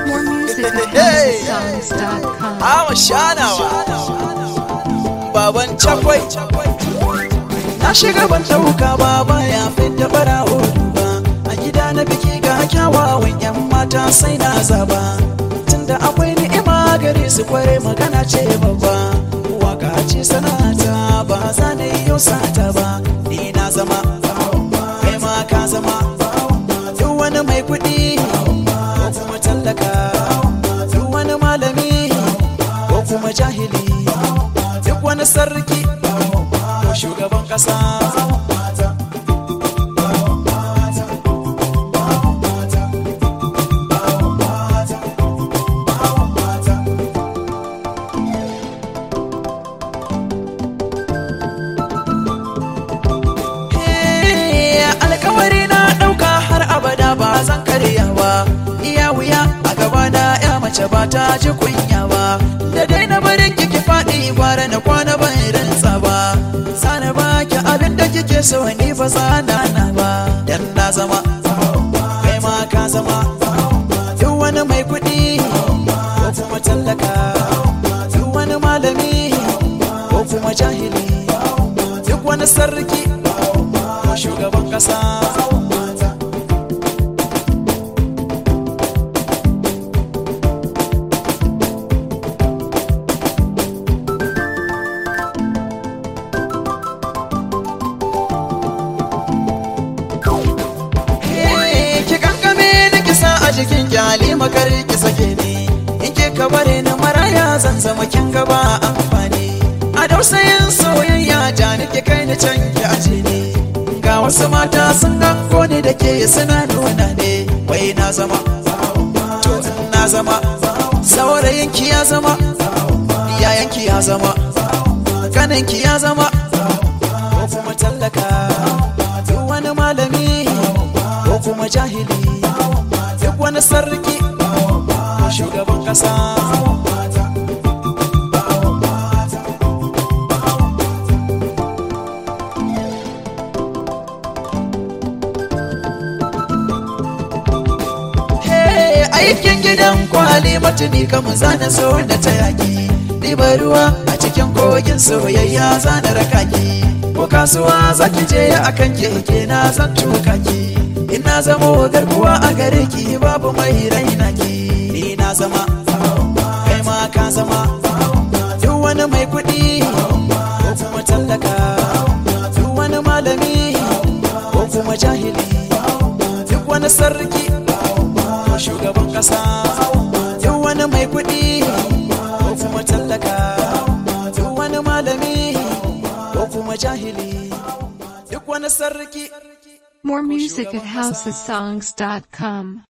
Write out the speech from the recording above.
More music at HouseOfSongs.com. I'm a shanawa baban cakwai na shiga ban dauka baba ya fita barawo ba a gida na biki ga kyawawan yan mata sai na zaba tunda akwai ni'ima gare su kware magana ce babba waka ce sanata ba za na yi yau sata ba ni na zama kai ma ka zama duk wani mai kuɗi ko kuma tallaka duk wani malami ko kuma jahili duk wani sarki ko shugaban kasa alkawari na ɗauka har abada ba zan karya ba iya wuya a gaba na ya mace ba ta ji kunya ba da dai na barin kiki faɗi gwara na kwana ban rantsa ba sana ba ki abin da kike so ni ba sana na ba dan na zama kai ma ka zama duk wani mai kuɗi ko kuma tallaka duk wani malami ko kuma jahili duk wani sarki ko shugaban kasa cikin kyali makar ki sake ni in ke ka bare ni maraya zan zama kin gaba amfani a dausayin soyayya ja nake kai ni can ki aje ni ga wasu mata sun gango ni da ke suna nuna ne wai na zama to na zama saurayin ki ya zama yayan ki ya zama kanin ki ya zama ko kuma tallaka duk wani malami ko kuma jahili wani sarki shugaban kasa aikin gidan kwali matuni kamar zana so da ta yaki ɗiba ruwa a cikin kogin soyayya zana rakaki ko kasuwa zaki je akan keke na zan tuka ki ina zama garkuwa a gare ki babu mai raina ki ni na zama kai ma ka zama duk wani mai kuɗi ko kuma tallaka duk wani malami ko kuma jahili duk wani sarki ko shugaban kasa duk wani mai kuɗi ko kuma tallaka duk wani malami ko kuma jahili duk wani sarki. More music at HouseOfSongs.com.